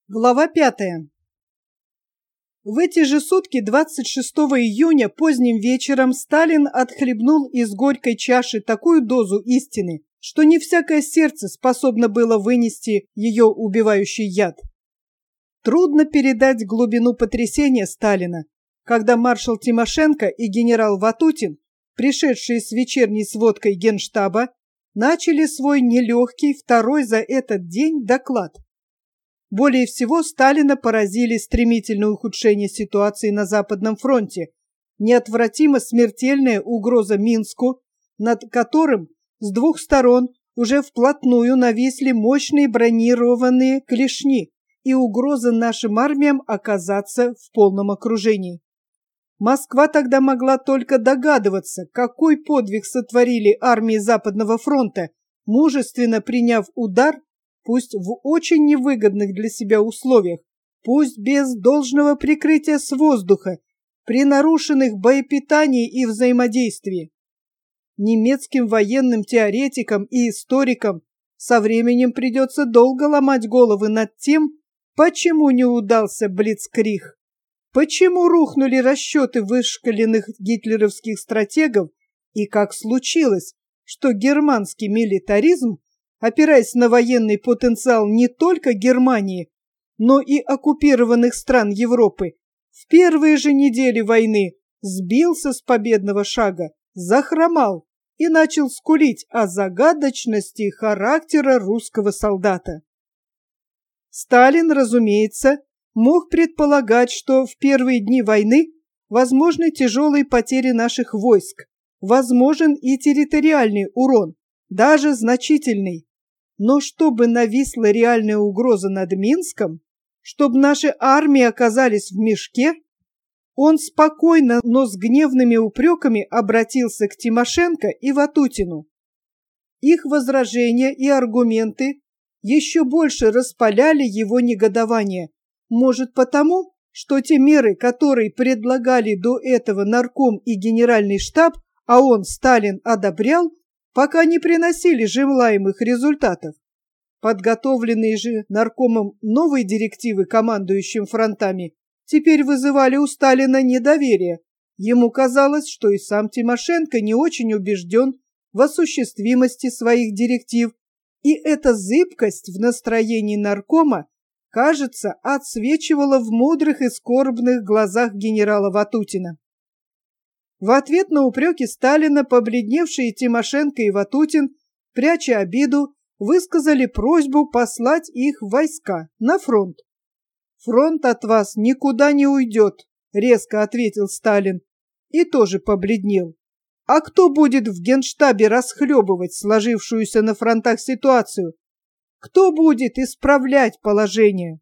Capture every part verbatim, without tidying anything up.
Глава пятая. В эти же сутки, двадцать шестого июня, поздним вечером, Сталин отхлебнул из горькой чаши такую дозу истины, что не всякое сердце способно было вынести ее убивающий яд. Трудно передать глубину потрясения Сталина, когда маршал Тимошенко и генерал Ватутин, пришедшие с вечерней сводкой Генштаба, начали свой нелегкий второй за этот день доклад. Более всего Сталина поразили стремительное ухудшение ситуации на Западном фронте, неотвратимо смертельная угроза Минску, над которым с двух сторон уже вплотную нависли мощные бронированные клешни и угроза нашим армиям оказаться в полном окружении. Москва тогда могла только догадываться, какой подвиг сотворили армии Западного фронта, мужественно приняв удар, пусть в очень невыгодных для себя условиях, пусть без должного прикрытия с воздуха, при нарушенных боепитании и взаимодействии. Немецким военным теоретикам и историкам со временем придется долго ломать головы над тем, почему не удался блицкриг, почему рухнули расчеты вышкаленных гитлеровских стратегов и как случилось, что германский милитаризм, опираясь на военный потенциал не только Германии, но и оккупированных стран Европы, в первые же недели войны сбился с победного шага, захромал и начал скулить о загадочности характера русского солдата. Сталин, разумеется, мог предполагать, что в первые дни войны возможны тяжелые потери наших войск, возможен и территориальный урон, даже значительный. Но чтобы нависла реальная угроза над Минском, чтобы наши армии оказались в мешке, он спокойно, но с гневными упреками обратился к Тимошенко и Ватутину. Их возражения и аргументы еще больше распаляли его негодование, может потому, что те меры, которые предлагали до этого нарком и генеральный штаб, а он, Сталин, одобрял, пока не приносили желаемых результатов. Подготовленные же наркомом новые директивы командующим фронтами теперь вызывали у Сталина недоверие. Ему казалось, что и сам Тимошенко не очень убежден в осуществимости своих директив, и эта зыбкость в настроении наркома, кажется, отсвечивала в мудрых и скорбных глазах генерала Ватутина. В ответ на упреки Сталина побледневшие Тимошенко и Ватутин, пряча обиду, высказали просьбу послать их в войска на фронт. «Фронт от вас никуда не уйдет», — резко ответил Сталин и тоже побледнел. «А кто будет в Генштабе расхлебывать сложившуюся на фронтах ситуацию? Кто будет исправлять положение?»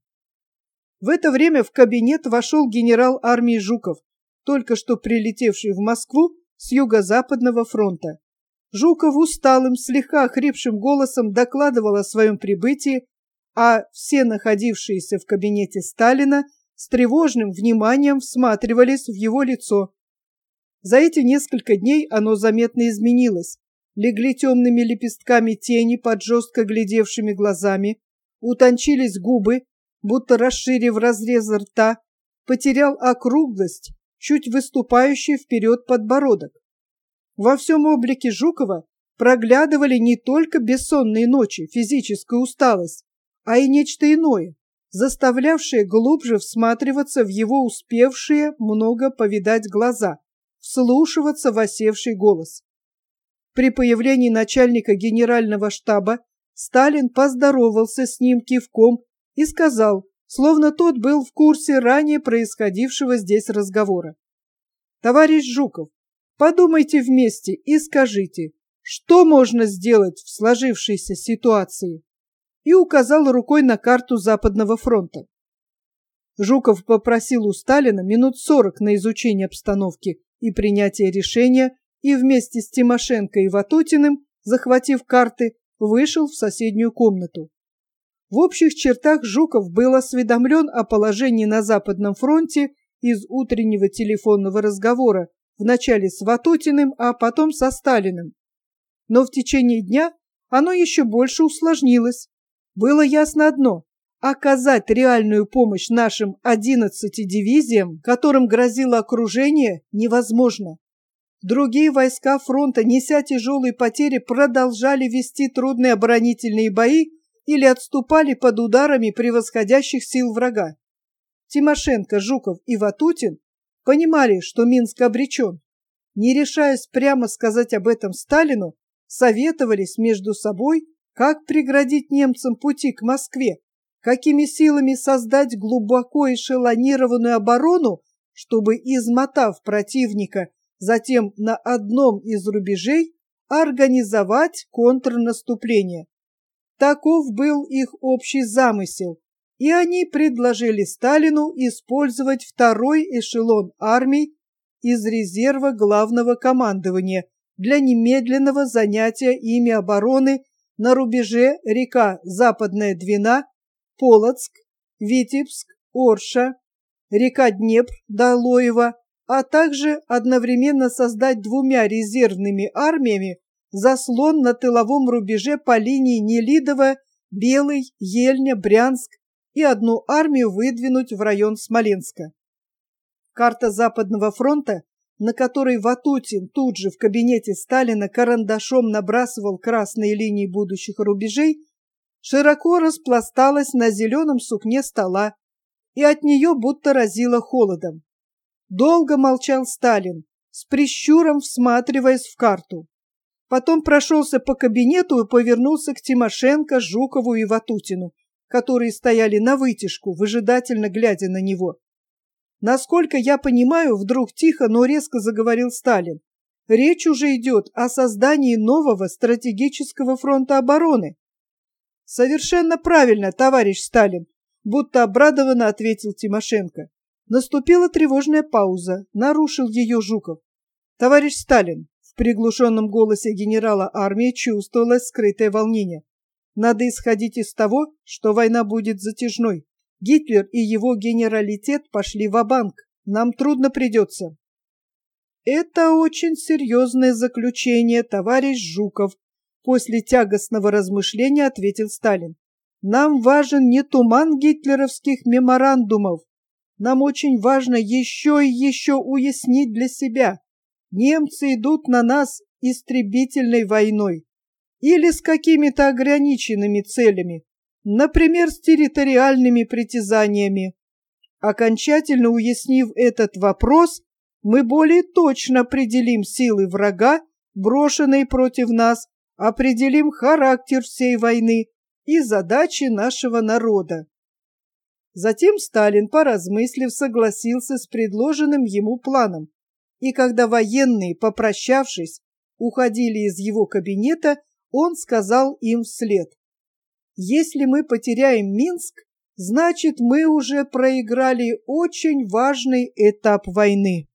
В это время в кабинет вошел генерал армии Жуков, только что прилетевший в Москву с юго-западного фронта. Жуков усталым, слегка охрипшим голосом докладывал о своем прибытии, а все находившиеся в кабинете Сталина с тревожным вниманием всматривались в его лицо. За эти несколько дней оно заметно изменилось. Легли темными лепестками тени под жестко глядевшими глазами, утончились губы, будто расширив разрез рта, потерял округлость, чуть выступающий вперед подбородок. Во всем облике Жукова проглядывали не только бессонные ночи, физическая усталость, а и нечто иное, заставлявшее глубже всматриваться в его успевшие много повидать глаза, вслушиваться в осевший голос. При появлении начальника генерального штаба Сталин поздоровался с ним кивком и сказал, словно тот был в курсе ранее происходившего здесь разговора: «Товарищ Жуков, подумайте вместе и скажите, что можно сделать в сложившейся ситуации?» И указал рукой на карту Западного фронта. Жуков попросил у Сталина минут сорок на изучение обстановки и принятие решения, и вместе с Тимошенко и Ватутиным, захватив карты, вышел в соседнюю комнату. В общих чертах Жуков был осведомлен о положении на Западном фронте из утреннего телефонного разговора, вначале с Ватутиным, а потом со Сталиным. Но в течение дня оно еще больше усложнилось. Было ясно одно: оказать реальную помощь нашим одиннадцати дивизиям, которым грозило окружение, невозможно. Другие войска фронта, неся тяжелые потери, продолжали вести трудные оборонительные бои или отступали под ударами превосходящих сил врага. Тимошенко, Жуков и Ватутин понимали, что Минск обречен. Не решаясь прямо сказать об этом Сталину, советовались между собой, как преградить немцам пути к Москве, какими силами создать глубоко эшелонированную оборону, чтобы, измотав противника, затем на одном из рубежей организовать контрнаступление. Таков был их общий замысел, и они предложили Сталину использовать второй эшелон армий из резерва главного командования для немедленного занятия ими обороны на рубеже река Западная Двина, Полоцк, Витебск, Орша, река Днепр до Лоева, а также одновременно создать двумя резервными армиями заслон на тыловом рубеже по линии Нелидово, Белый, Ельня, Брянск и одну армию выдвинуть в район Смоленска. Карта Западного фронта, на которой Ватутин тут же в кабинете Сталина карандашом набрасывал красные линии будущих рубежей, широко распласталась на зеленом сукне стола, и от нее будто разило холодом. Долго молчал Сталин, с прищуром всматриваясь в карту. Потом прошелся по кабинету и повернулся к Тимошенко, Жукову и Ватутину, которые стояли навытяжку, выжидательно глядя на него. Насколько я понимаю, вдруг тихо, но резко заговорил Сталин. Речь уже идет о создании нового стратегического фронта обороны. Совершенно правильно, товарищ Сталин, будто обрадованно ответил Тимошенко. Наступила тревожная пауза, нарушил ее Жуков. Товарищ Сталин, в приглушенном голосе генерала армии чувствовалось скрытое волнение. Надо исходить из того, что война будет затяжной. Гитлер и его генералитет пошли ва-банк. Нам трудно придется. Это очень серьезное заключение, товарищ Жуков, после тягостного размышления ответил Сталин. Нам важен не туман гитлеровских меморандумов. Нам очень важно еще и еще уяснить для себя. Немцы идут на нас истребительной войной или с какими-то ограниченными целями, например, с территориальными притязаниями. Окончательно уяснив этот вопрос, мы более точно определим силы врага, брошенные против нас, определим характер всей войны и задачи нашего народа. Затем Сталин, поразмыслив, согласился с предложенным ему планом, и когда военные, попрощавшись, уходили из его кабинета, он сказал им вслед: «Если мы потеряем Минск, значит, мы уже проиграли очень важный этап войны».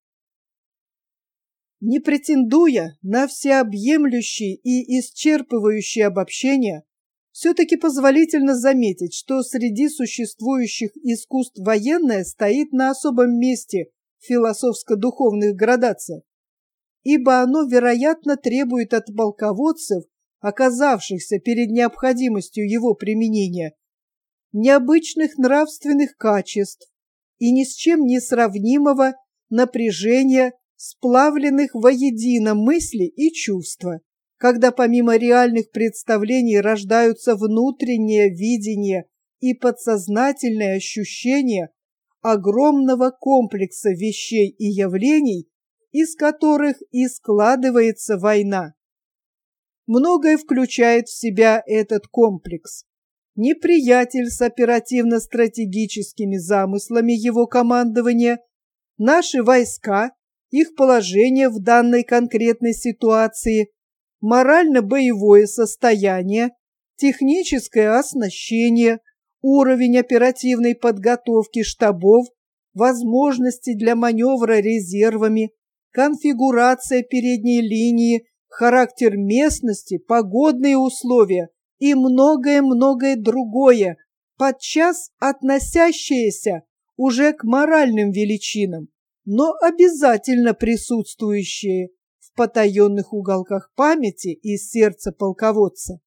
Не претендуя на всеобъемлющие и исчерпывающие обобщения, все-таки позволительно заметить, что среди существующих искусств военное стоит на особом месте в философско-духовных градациях, ибо оно, вероятно, требует от полководцев, оказавшихся перед необходимостью его применения, необычных нравственных качеств и ни с чем не сравнимого напряжения, сплавленных воедино мысли и чувства, когда помимо реальных представлений рождаются внутреннее видение и подсознательное ощущение огромного комплекса вещей и явлений, из которых и складывается война. Многое включает в себя этот комплекс. Неприятель с оперативно-стратегическими замыслами его командования, наши войска, их положение в данной конкретной ситуации, морально-боевое состояние, техническое оснащение, уровень оперативной подготовки штабов, возможности для маневра резервами, конфигурация передней линии, характер местности, погодные условия и многое-многое другое, подчас относящееся уже к моральным величинам, но обязательно присутствующие в потаенных уголках памяти и сердца полководца.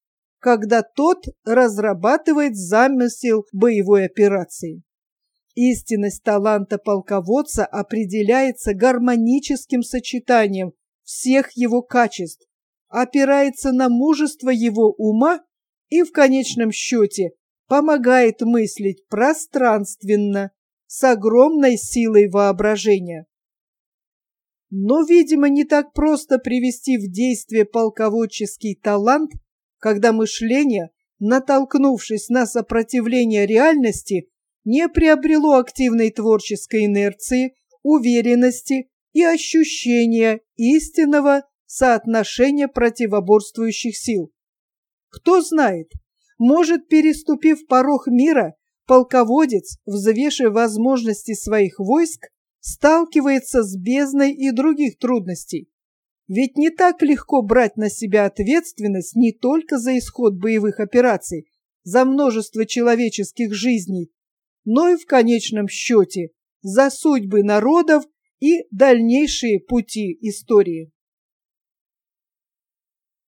когда тот разрабатывает замысел боевой операции. Истинность таланта полководца определяется гармоническим сочетанием всех его качеств, опирается на мужество его ума и в конечном счете помогает мыслить пространственно, с огромной силой воображения. Но, видимо, не так просто привести в действие полководческий талант, когда мышление, натолкнувшись на сопротивление реальности, не приобрело активной творческой инерции, уверенности и ощущения истинного соотношения противоборствующих сил. Кто знает, может, переступив порог мира, полководец, взвешивая возможности своих войск, сталкивается с бездной и других трудностей. Ведь не так легко брать на себя ответственность не только за исход боевых операций, за множество человеческих жизней, но и в конечном счете за судьбы народов и дальнейшие пути истории.